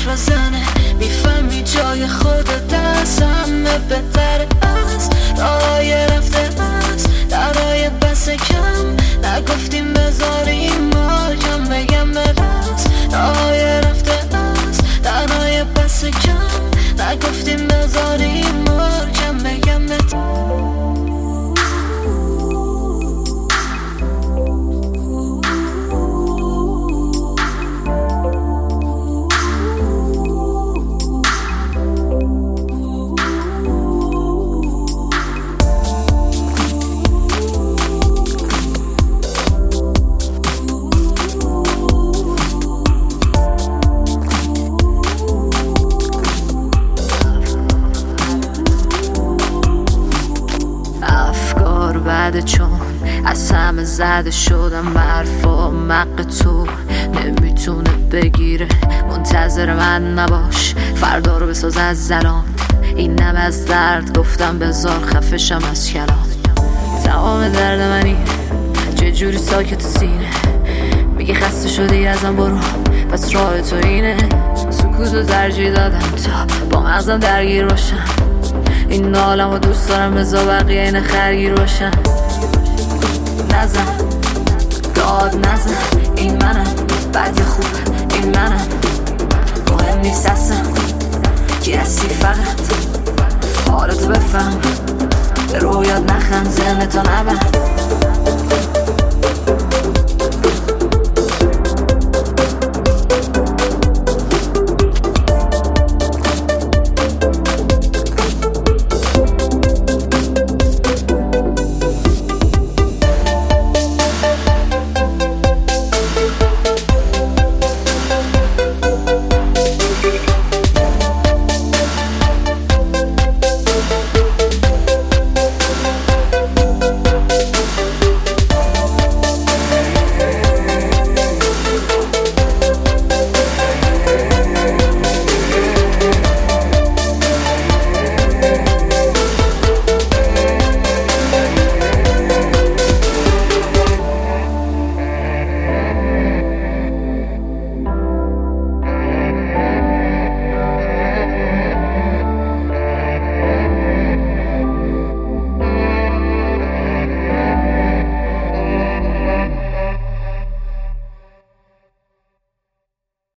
بزنه، میفهمی جای خودت از همه بهتره. از راهای رفته از درهای بس کم نگفتیم بذاریم ماکم بگم برس. راهای رفته از درهای بس کم نگفتیم بذاریم ماکم بگم بعد چون از همه زده شدم حرفا مق تو نمیتونه بگیره. منتظر من نباش فردا رو بساز از زلان. این نم از درد گفتم بذار خفشم از کلام. تمام درد منی چه جوری ساکت سینه. میگه خسته شدی ازم برو پس راه تو اینه. سکوتو ترجیح دادم تا با مغزم درگیر باشم. این عالمو دوست دارم بذار بقیه این خرگیر باشن. نزن داد نزن این منم بد یا خوب این منم. مهم نیست اصلا کی هستی فقط حالتو بفهم. به رویات نخند ذهنتو نبند.